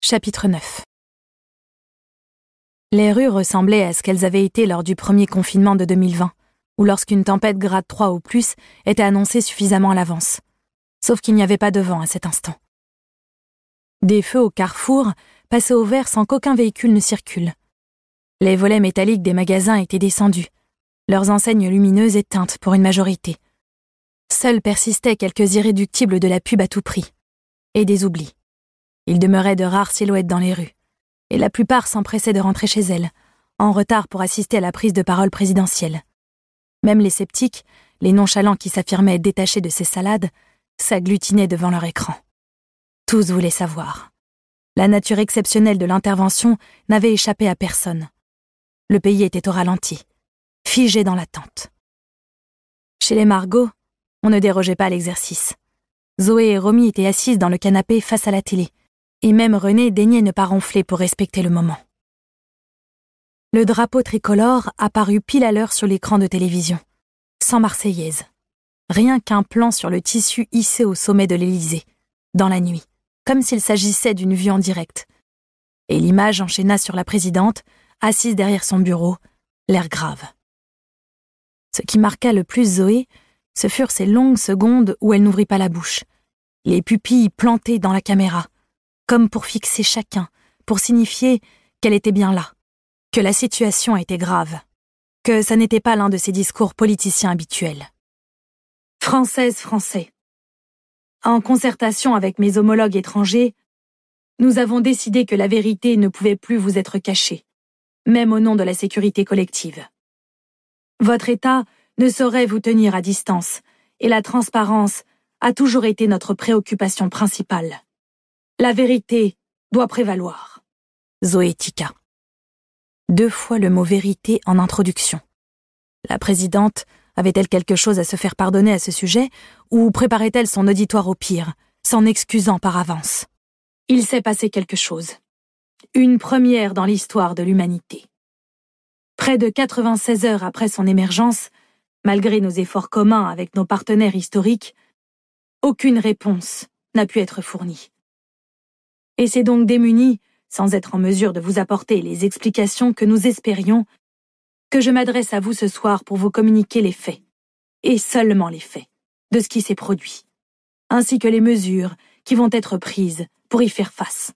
Chapitre 9. Les rues ressemblaient à ce qu'elles avaient été lors du premier confinement de 2020, ou lorsqu'une tempête grade 3 ou plus était annoncée suffisamment à l'avance. Sauf qu'il n'y avait pas de vent à cet instant. Des feux au carrefour passaient au vert sans qu'aucun véhicule ne circule. Les volets métalliques des magasins étaient descendus, leurs enseignes lumineuses éteintes pour une majorité. Seuls persistaient quelques irréductibles de la pub à tout prix, et des oublis. Il demeurait de rares silhouettes dans les rues, et la plupart s'empressaient de rentrer chez elles, en retard pour assister à la prise de parole présidentielle. Même les sceptiques, les nonchalants qui s'affirmaient détachés de ces salades, s'agglutinaient devant leur écran. Tous voulaient savoir. La nature exceptionnelle de l'intervention n'avait échappé à personne. Le pays était au ralenti, figé dans l'attente. Chez les Margot, on ne dérogeait pas à l'exercice. Zoé et Romy étaient assises dans le canapé face à la télé, et même René daignait ne pas ronfler pour respecter le moment. Le drapeau tricolore apparut pile à l'heure sur l'écran de télévision, sans Marseillaise. Rien qu'un plan sur le tissu hissé au sommet de l'Élysée, dans la nuit, comme s'il s'agissait d'une vue en direct. Et l'image enchaîna sur la présidente, assise derrière son bureau, l'air grave. Ce qui marqua le plus Zoé, ce furent ces longues secondes où elle n'ouvrit pas la bouche, les pupilles plantées dans la caméra, comme pour fixer chacun, pour signifier qu'elle était bien là, que la situation était grave, que ça n'était pas l'un de ses discours politiciens habituels. Françaises, Français. En concertation avec mes homologues étrangers, nous avons décidé que la vérité ne pouvait plus vous être cachée, même au nom de la sécurité collective. Votre État ne saurait vous tenir à distance, et la transparence a toujours été notre préoccupation principale. La vérité doit prévaloir. Zoé tiqua. 2 fois le mot vérité en introduction. La présidente avait-elle quelque chose à se faire pardonner à ce sujet, ou préparait-elle son auditoire au pire, s'en excusant par avance? Il s'est passé quelque chose. Une première dans l'histoire de l'humanité. Près de 96 heures après son émergence, malgré nos efforts communs avec nos partenaires historiques, aucune réponse n'a pu être fournie. Et c'est donc démunis, sans être en mesure de vous apporter les explications que nous espérions, que je m'adresse à vous ce soir pour vous communiquer les faits, et seulement les faits, de ce qui s'est produit, ainsi que les mesures qui vont être prises pour y faire face.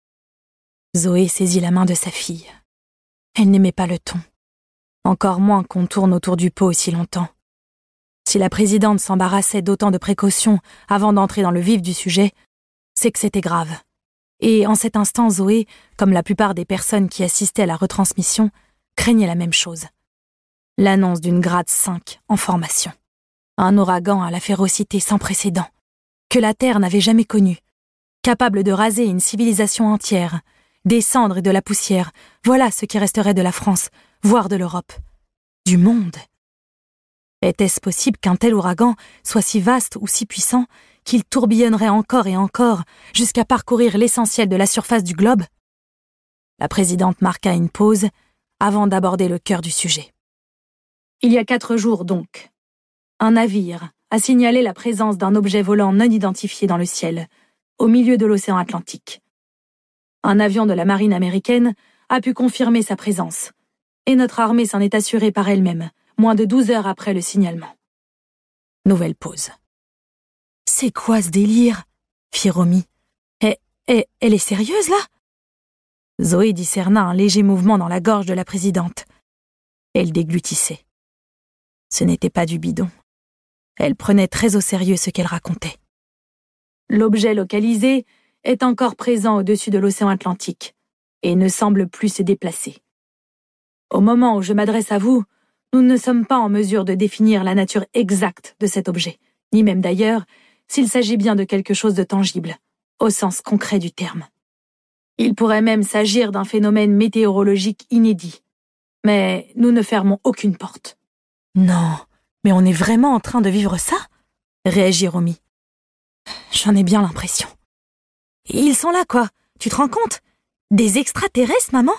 Zoé saisit la main de sa fille. Elle n'aimait pas le ton. Encore moins qu'on tourne autour du pot aussi longtemps. Si la présidente s'embarrassait d'autant de précautions avant d'entrer dans le vif du sujet, c'est que c'était grave. Et en cet instant, Zoé, comme la plupart des personnes qui assistaient à la retransmission, craignait la même chose. L'annonce d'une grade 5 en formation. Un ouragan à la férocité sans précédent, que la Terre n'avait jamais connu, capable de raser une civilisation entière, des cendres et de la poussière, voilà ce qui resterait de la France, voire de l'Europe. Du monde. Était-ce possible qu'un tel ouragan soit si vaste ou si puissant qu'il tourbillonnerait encore et encore jusqu'à parcourir l'essentiel de la surface du globe? La présidente marqua une pause avant d'aborder le cœur du sujet. Il y a 4 jours donc, un navire a signalé la présence d'un objet volant non identifié dans le ciel, au milieu de l'océan Atlantique. Un avion de la marine américaine a pu confirmer sa présence, et notre armée s'en est assurée par elle-même, moins de 12 heures après le signalement. Nouvelle pause. « C'est quoi ce délire ?» fit Romy. « Elle est sérieuse, là ?» Zoé discerna un léger mouvement dans la gorge de la présidente. Elle déglutissait. Ce n'était pas du bidon. Elle prenait très au sérieux ce qu'elle racontait. L'objet localisé est encore présent au-dessus de l'océan Atlantique et ne semble plus se déplacer. Au moment où je m'adresse à vous, nous ne sommes pas en mesure de définir la nature exacte de cet objet, ni même d'ailleurs s'il s'agit bien de quelque chose de tangible, au sens concret du terme. Il pourrait même s'agir d'un phénomène météorologique inédit, mais nous ne fermons aucune porte. « Non, mais on est vraiment en train de vivre ça ?» réagit Romy. « J'en ai bien l'impression. » Ils sont là, quoi, tu te rends compte? Des extraterrestres, maman?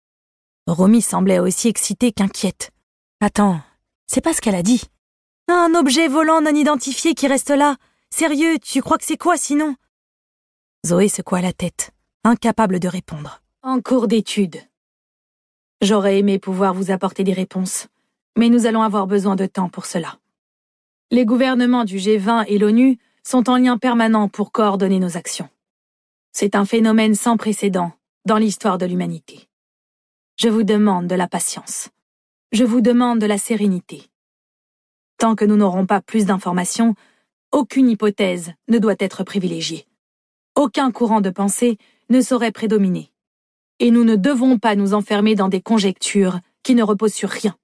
Romy semblait aussi excitée qu'inquiète. Attends, c'est pas ce qu'elle a dit. Un objet volant non identifié qui reste là. Sérieux, tu crois que c'est quoi sinon? Zoé secoua la tête, incapable de répondre. En cours d'étude. J'aurais aimé pouvoir vous apporter des réponses, mais nous allons avoir besoin de temps pour cela. Les gouvernements du G20 et l'ONU sont en lien permanent pour coordonner nos actions. C'est un phénomène sans précédent dans l'histoire de l'humanité. Je vous demande de la patience. Je vous demande de la sérénité. Tant que nous n'aurons pas plus d'informations, aucune hypothèse ne doit être privilégiée. Aucun courant de pensée ne saurait prédominer. Et nous ne devons pas nous enfermer dans des conjectures qui ne reposent sur rien.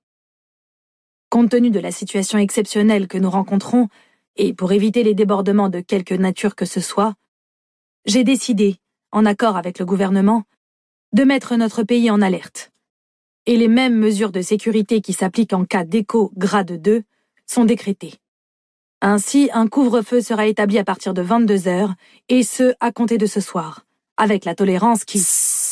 Compte tenu de la situation exceptionnelle que nous rencontrons, et pour éviter les débordements de quelque nature que ce soit, j'ai décidé, en accord avec le gouvernement, de mettre notre pays en alerte. Et les mêmes mesures de sécurité qui s'appliquent en cas d'écho grade 2 sont décrétées. Ainsi, un couvre-feu sera établi à partir de 22h, et ce, à compter de ce soir, avec la tolérance qui...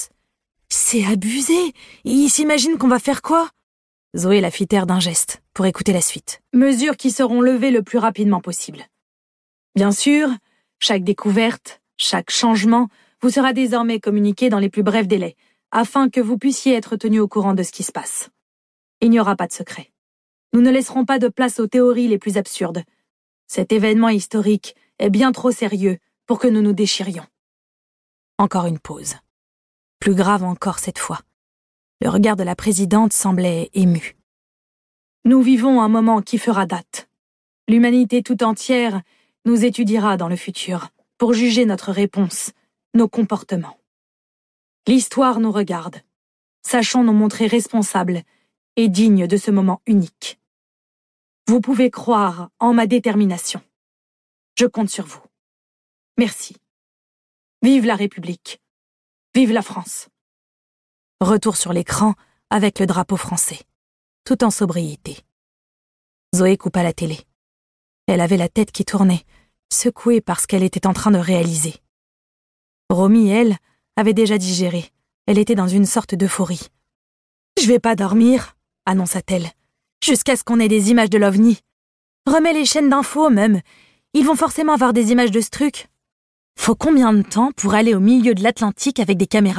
C'est abusé. Ils s'imaginent qu'on va faire quoi? Zoé la fit taire d'un geste, pour écouter la suite. Mesures qui seront levées le plus rapidement possible. Bien sûr, chaque découverte, chaque changement vous sera désormais communiqué dans les plus brefs délais, afin que vous puissiez être tenu au courant de ce qui se passe. Il n'y aura pas de secret. Nous ne laisserons pas de place aux théories les plus absurdes. Cet événement historique est bien trop sérieux pour que nous nous déchirions. Encore une pause. Plus grave encore cette fois. Le regard de la présidente semblait ému. Nous vivons un moment qui fera date. L'humanité tout entière nous étudiera dans le futur pour juger notre réponse, nos comportements. L'histoire nous regarde. Sachons nous montrer responsables et dignes de ce moment unique. Vous pouvez croire en ma détermination. Je compte sur vous. Merci. Vive la République. Vive la France. Retour sur l'écran avec le drapeau français, tout en sobriété. Zoé coupa la télé. Elle avait la tête qui tournait, secouée par ce qu'elle était en train de réaliser. Romy, elle, avait déjà digéré. Elle était dans une sorte d'euphorie. « Je vais pas dormir », annonça-t-elle, « jusqu'à ce qu'on ait des images de l'OVNI. Remets les chaînes d'infos, même. Ils vont forcément avoir des images de ce truc. Faut combien de temps pour aller au milieu de l'Atlantique avec des caméras ?»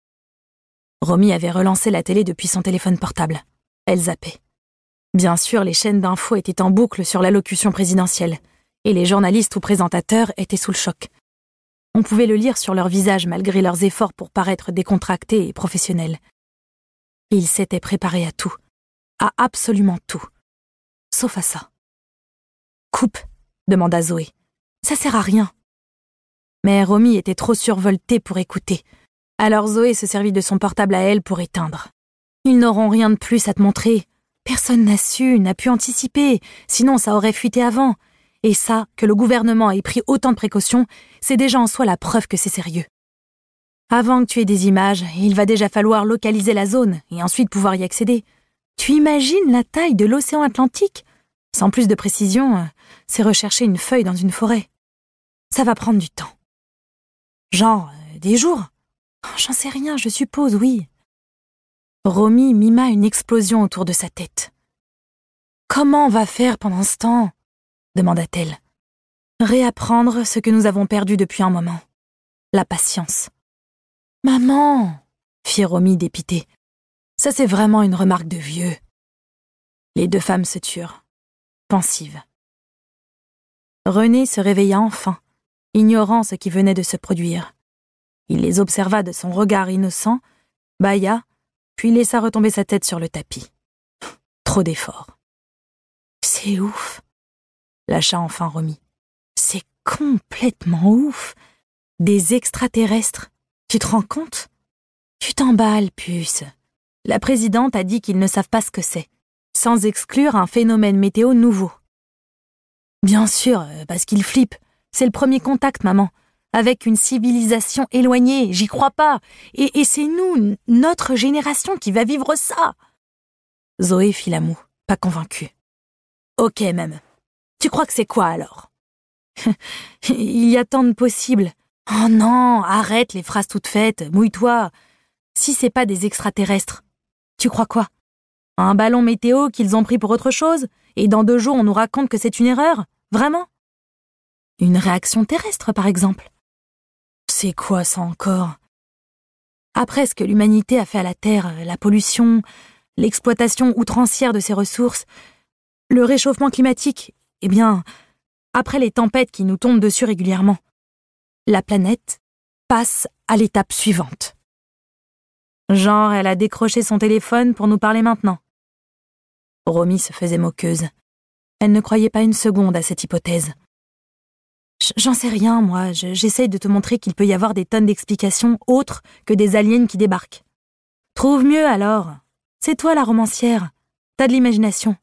Romy avait relancé la télé depuis son téléphone portable. Elle zappait. Bien sûr, les chaînes d'infos étaient en boucle sur l'allocution présidentielle, et les journalistes ou présentateurs étaient sous le choc. On pouvait le lire sur leur visage malgré leurs efforts pour paraître décontractés et professionnels. Ils s'étaient préparés à tout, à absolument tout, sauf à ça. « Coupe », demanda Zoé. « Ça sert à rien. » Mais Romy était trop survoltée pour écouter. Alors Zoé se servit de son portable à elle pour éteindre. Ils n'auront rien de plus à te montrer. Personne n'a su, n'a pu anticiper, sinon ça aurait fuité avant. Et ça, que le gouvernement ait pris autant de précautions, c'est déjà en soi la preuve que c'est sérieux. Avant que tu aies des images, il va déjà falloir localiser la zone et ensuite pouvoir y accéder. Tu imagines la taille de l'océan Atlantique? Sans plus de précision, c'est rechercher une feuille dans une forêt. Ça va prendre du temps. Genre, des jours? J'en sais rien, je suppose, oui. Romy mima une explosion autour de sa tête. « Comment on va faire pendant ce temps ?» demanda-t-elle. « Réapprendre ce que nous avons perdu depuis un moment. La patience. »« Maman !» fit Romy dépitée. « Ça, c'est vraiment une remarque de vieux. » Les deux femmes se turent, pensives. René se réveilla enfin, ignorant ce qui venait de se produire. Il les observa de son regard innocent, bâilla, puis laissa retomber sa tête sur le tapis. Trop d'efforts. « C'est ouf !» lâcha enfin Romy. « C'est complètement ouf ! Des extraterrestres, tu te rends compte ? Tu t'emballes, puce. La présidente a dit qu'ils ne savent pas ce que c'est, sans exclure un phénomène météo nouveau. » Bien sûr, parce qu'ils flippent. C'est le premier contact, maman. Avec une civilisation éloignée, j'y crois pas. Et c'est nous, notre génération, qui va vivre ça. Zoé fit la moue, pas convaincue. Ok, même. Tu crois que c'est quoi, alors? Il y a tant de possibles. Oh non, arrête les phrases toutes faites, mouille-toi. Si c'est pas des extraterrestres, tu crois quoi? Un ballon météo qu'ils ont pris pour autre chose? Et dans 2 jours, on nous raconte que c'est une erreur? Vraiment? Une réaction terrestre, par exemple? C'est quoi ça encore? Après ce que l'humanité a fait à la Terre, la pollution, l'exploitation outrancière de ses ressources, le réchauffement climatique, eh bien, après les tempêtes qui nous tombent dessus régulièrement, la planète passe à l'étape suivante. Genre, elle a décroché son téléphone pour nous parler maintenant. Romy se faisait moqueuse. Elle ne croyait pas une seconde à cette hypothèse. J'en sais rien, moi. J'essaye de te montrer qu'il peut y avoir des tonnes d'explications autres que des aliens qui débarquent. Trouve mieux alors. C'est toi la romancière. T'as de l'imagination.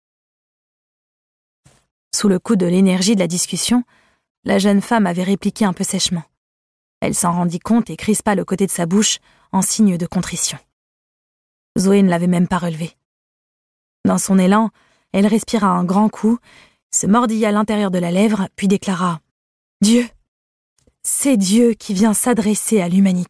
Sous le coup de l'énergie de la discussion, la jeune femme avait répliqué un peu sèchement. Elle s'en rendit compte et crispa le côté de sa bouche en signe de contrition. Zoé ne l'avait même pas relevé. Dans son élan, elle respira un grand coup, se mordilla l'intérieur de la lèvre, puis déclara « Dieu, c'est Dieu qui vient s'adresser à l'humanité. »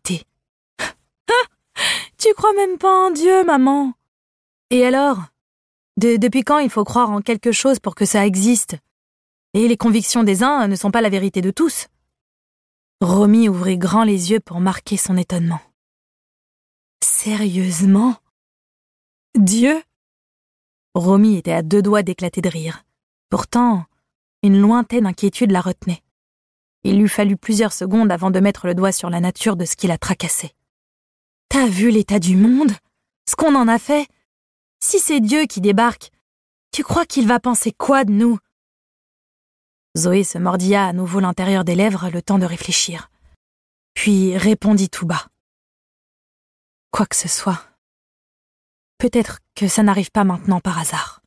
Tu crois même pas en Dieu, maman? Et alors? Depuis quand il faut croire en quelque chose pour que ça existe? Et les convictions des uns ne sont pas la vérité de tous. Romy ouvrit grand les yeux pour marquer son étonnement. Sérieusement? Dieu? Romy était à deux doigts d'éclater de rire. Pourtant, une lointaine inquiétude la retenait. Il lui fallut plusieurs secondes avant de mettre le doigt sur la nature de ce qui la tracassait. T'as vu l'état du monde? Ce qu'on en a fait? Si c'est Dieu qui débarque, tu crois qu'il va penser quoi de nous? Zoé se mordilla à nouveau l'intérieur des lèvres le temps de réfléchir. Puis répondit tout bas. Quoi que ce soit, peut-être que ça n'arrive pas maintenant par hasard.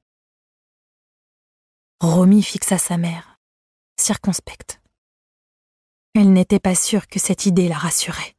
Romy fixa sa mère, circonspecte. Elle n'était pas sûre que cette idée la rassurait.